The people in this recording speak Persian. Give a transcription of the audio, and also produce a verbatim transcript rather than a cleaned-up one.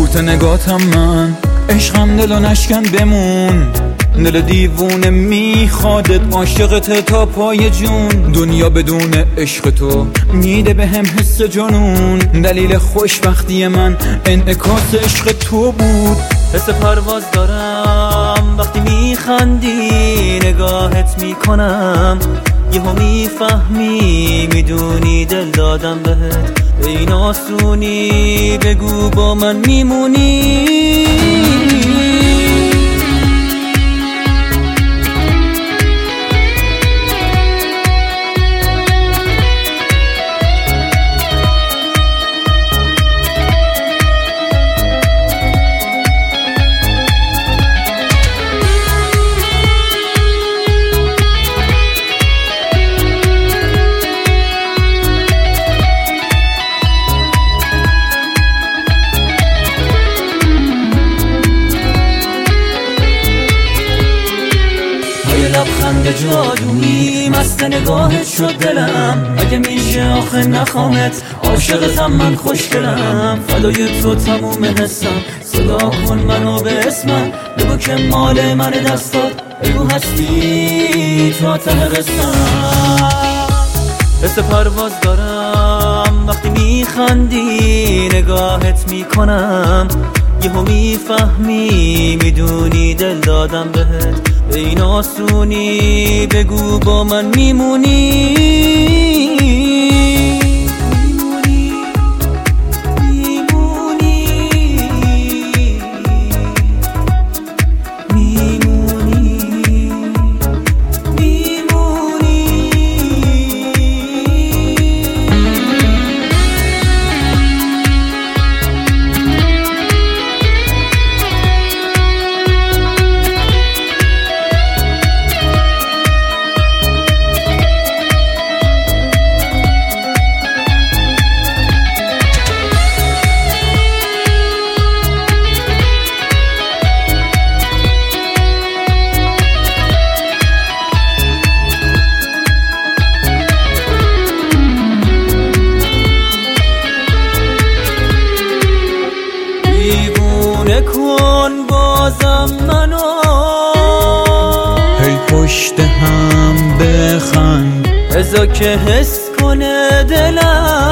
صورت نگاتم من عشقم دلو نشکن بمون، دل دیوونه میخوادت عاشقت تا پای جون. دنیا بدون عشق تو میده به هم حس جنون، دلیل خوشبختی من انعکاس عشق تو بود. حس پرواز دارم وقتی میخندی نگاهت میکنم، یهو میفهمی میدونی دل دادم بهت به این آسونی، بگو با من میمونی. لبخند جادویی مست نگاهت شد دلم، اگه میشه آخه نخوامت عاشقتم من خوشگلم. فدای تو تموم حسم، صدا کن منو به اسمم، بگو که مال من دستات، بگو هستی تا ته قصم. حس پرواز دارم وقتی میخندی نگاهت میکنم، یهو میفهمی میدونی دل دادم بهت به این آسونی، بگو با من میمونی. کن بازم منو، هی پشت هم بخند، بذار که حس کنه دلم